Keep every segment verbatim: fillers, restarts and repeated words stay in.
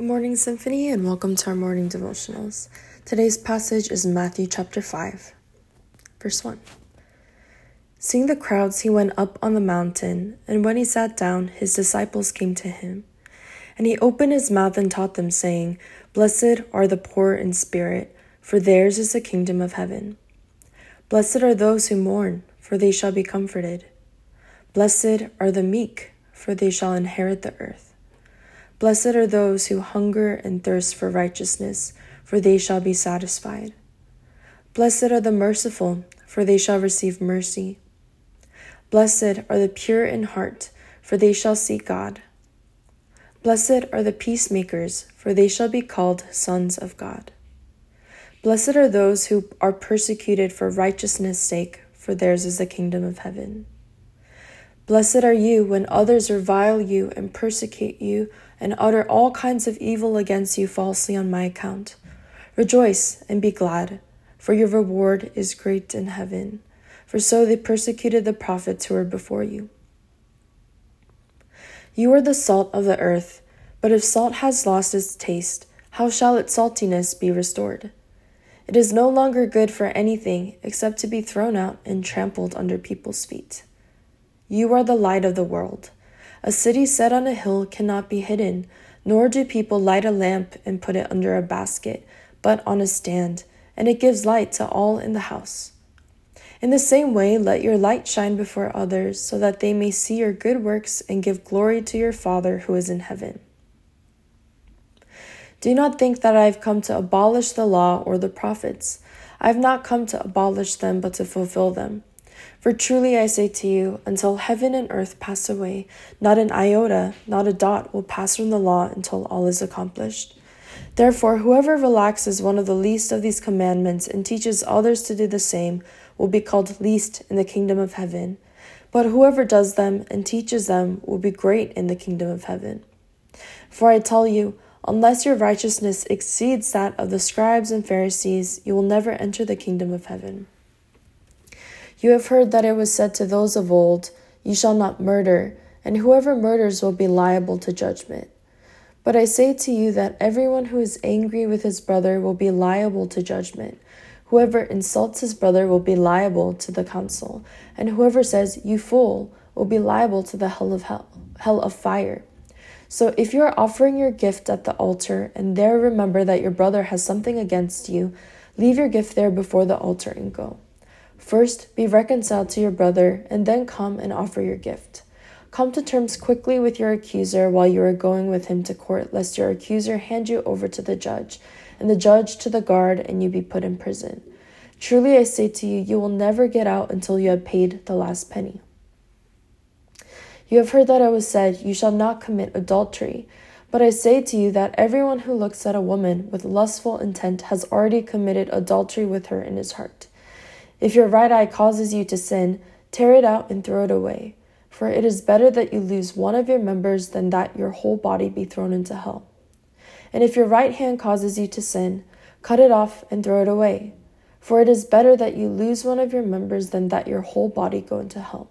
Good morning, Symphony, and welcome to our morning devotionals. Today's passage is Matthew chapter five, verse one. Seeing the crowds, he went up on the mountain, and when he sat down, his disciples came to him. And he opened his mouth and taught them, saying, Blessed are the poor in spirit, for theirs is the kingdom of heaven. Blessed are those who mourn, for they shall be comforted. Blessed are the meek, for they shall inherit the earth. Blessed are those who hunger and thirst for righteousness, for they shall be satisfied. Blessed are the merciful, for they shall receive mercy. Blessed are the pure in heart, for they shall see God. Blessed are the peacemakers, for they shall be called sons of God. Blessed are those who are persecuted for righteousness' sake, for theirs is the kingdom of heaven. Blessed are you when others revile you and persecute you and utter all kinds of evil against you falsely on my account. Rejoice and be glad, for your reward is great in heaven. For so they persecuted the prophets who were before you. You are the salt of the earth, but if salt has lost its taste, how shall its saltiness be restored? It is no longer good for anything except to be thrown out and trampled under people's feet. You are the light of the world. A city set on a hill cannot be hidden, nor do people light a lamp and put it under a basket, but on a stand, and it gives light to all in the house. In the same way, let your light shine before others, so that they may see your good works and give glory to your Father who is in heaven. Do not think that I have come to abolish the law or the prophets. I have not come to abolish them, but to fulfill them. For truly I say to you, until heaven and earth pass away, not an iota, not a dot will pass from the law until all is accomplished. Therefore, whoever relaxes one of the least of these commandments and teaches others to do the same will be called least in the kingdom of heaven. But whoever does them and teaches them will be great in the kingdom of heaven. For I tell you, unless your righteousness exceeds that of the scribes and Pharisees, you will never enter the kingdom of heaven. You have heard that it was said to those of old, You shall not murder, and whoever murders will be liable to judgment. But I say to you that everyone who is angry with his brother will be liable to judgment. Whoever insults his brother will be liable to the council, and whoever says, You fool, will be liable to the hell of hell, hell of fire. So if you are offering your gift at the altar, and there remember that your brother has something against you, leave your gift there before the altar and go. First, be reconciled to your brother, and then come and offer your gift. Come to terms quickly with your accuser while you are going with him to court, lest your accuser hand you over to the judge, and the judge to the guard, and you be put in prison. Truly I say to you, you will never get out until you have paid the last penny. You have heard that it was said, You shall not commit adultery. But I say to you that everyone who looks at a woman with lustful intent has already committed adultery with her in his heart. If your right eye causes you to sin, tear it out and throw it away. For it is better that you lose one of your members than that your whole body be thrown into hell. And if your right hand causes you to sin, cut it off and throw it away. For it is better that you lose one of your members than that your whole body go into hell.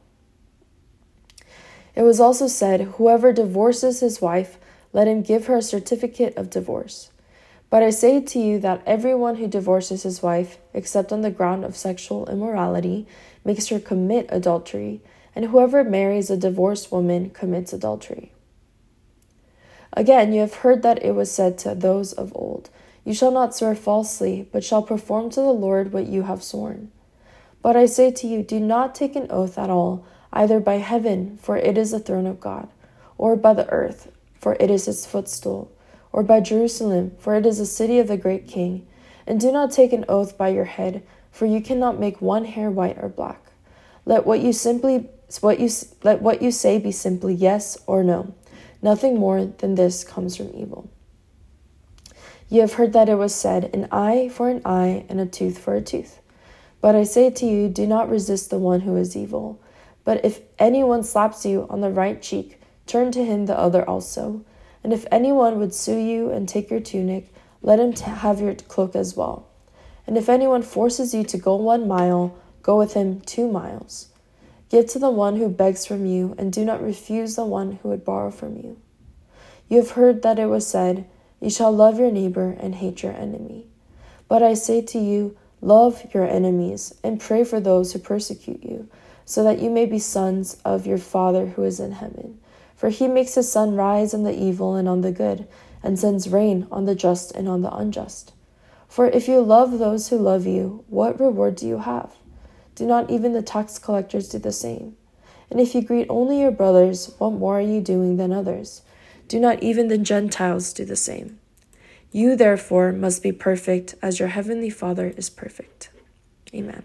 It was also said, Whoever divorces his wife, let him give her a certificate of divorce. But I say to you that everyone who divorces his wife, except on the ground of sexual immorality, makes her commit adultery, and whoever marries a divorced woman commits adultery. Again, you have heard that it was said to those of old, You shall not swear falsely, but shall perform to the Lord what you have sworn. But I say to you, do not take an oath at all, either by heaven, for it is the throne of God, or by the earth, for it is his footstool, or by Jerusalem, for it is the city of the great king. And do not take an oath by your head, for you cannot make one hair white or black. Let what you simply what you let what you say be simply yes or no. Nothing more than this comes from evil. You have heard that it was said, An eye for an eye, and a tooth for a tooth. But I say to you, do not resist the one who is evil. But if anyone slaps you on the right cheek, turn to him the other also. And if anyone would sue you and take your tunic, let him t- have your cloak as well. And if anyone forces you to go one mile, go with him two miles. Give to the one who begs from you, and do not refuse the one who would borrow from you. You have heard that it was said, You shall love your neighbor and hate your enemy. But I say to you, love your enemies and pray for those who persecute you, so that you may be sons of your Father who is in heaven. For he makes his sun rise on the evil and on the good, and sends rain on the just and on the unjust. For if you love those who love you, what reward do you have? Do not even the tax collectors do the same? And if you greet only your brothers, what more are you doing than others? Do not even the Gentiles do the same? You therefore must be perfect as your heavenly Father is perfect. Amen.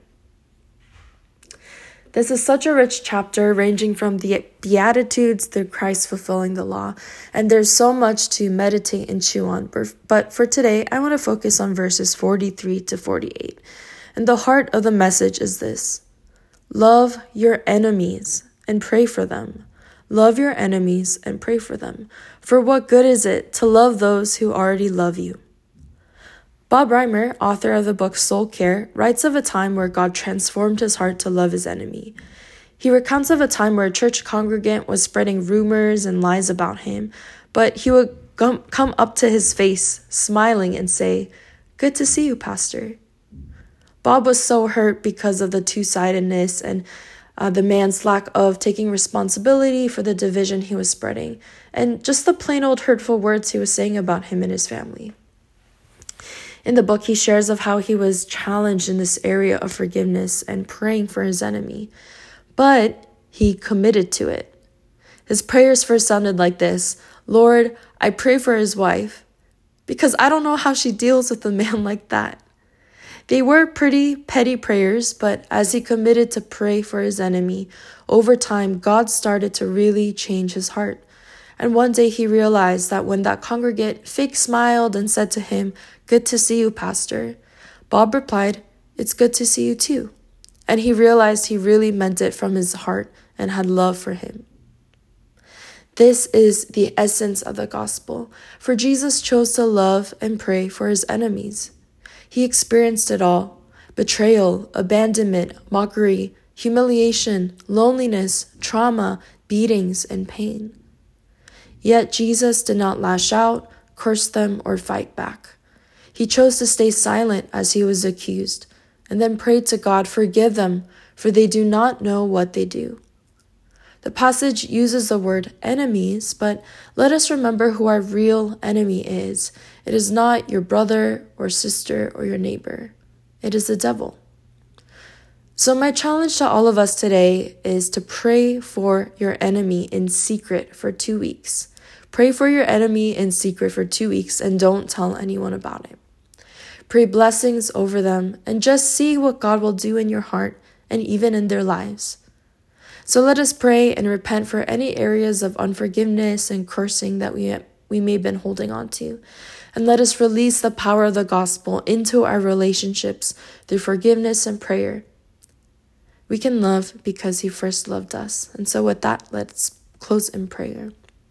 This is such a rich chapter, ranging from the Beatitudes through Christ fulfilling the law, and there's so much to meditate and chew on. But for today, I want to focus on verses forty-three to forty-eight. And the heart of the message is this: love your enemies and pray for them. Love your enemies and pray for them. For what good is it to love those who already love you? Bob Reimer, author of the book Soul Care, writes of a time where God transformed his heart to love his enemy. He recounts of a time where a church congregant was spreading rumors and lies about him, but he would come up to his face, smiling, and say, "Good to see you, Pastor." Bob was so hurt because of the two-sidedness and uh, the man's lack of taking responsibility for the division he was spreading, and just the plain old hurtful words he was saying about him and his family. In the book, he shares of how he was challenged in this area of forgiveness and praying for his enemy, but he committed to it. His prayers first sounded like this: "Lord, I pray for his wife, because I don't know how she deals with a man like that." They were pretty petty prayers, but as he committed to pray for his enemy, over time, God started to really change his heart. And one day he realized that when that congregant fake smiled and said to him, "Good to see you, Pastor," Bob replied, "It's good to see you too." And he realized he really meant it from his heart and had love for him. This is the essence of the gospel, for Jesus chose to love and pray for his enemies. He experienced it all: betrayal, abandonment, mockery, humiliation, loneliness, trauma, beatings, and pain. Yet Jesus did not lash out, curse them, or fight back. He chose to stay silent as he was accused, and then prayed to God, "Forgive them, for they do not know what they do." The passage uses the word enemies, but let us remember who our real enemy is. It is not your brother or sister or your neighbor. It is the devil. So my challenge to all of us today is to pray for your enemy in secret for two weeks. Pray for your enemy in secret for two weeks and don't tell anyone about it. Pray blessings over them and just see what God will do in your heart and even in their lives. So let us pray and repent for any areas of unforgiveness and cursing that we, we may have been holding on to. And let us release the power of the gospel into our relationships through forgiveness and prayer. We can love because he first loved us. And so with that, let's close in prayer.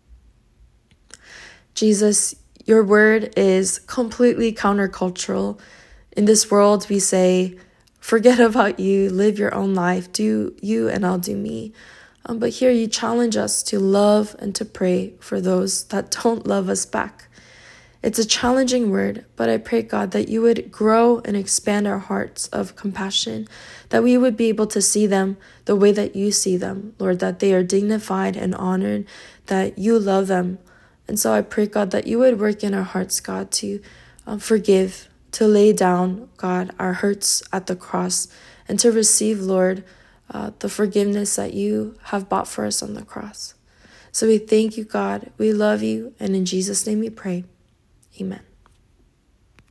Jesus, your word is completely countercultural. In this world, we say, forget about you, live your own life, do you and I'll do me. Um, but here you challenge us to love and to pray for those that don't love us back. It's a challenging word, but I pray, God, that you would grow and expand our hearts of compassion, that we would be able to see them the way that you see them, Lord, that they are dignified and honored, that you love them. And so I pray, God, that you would work in our hearts, God, to um, forgive, to lay down, God, our hurts at the cross, and to receive, Lord, uh, the forgiveness that you have bought for us on the cross. So we thank you, God. We love you. And in Jesus' name we pray. Amen.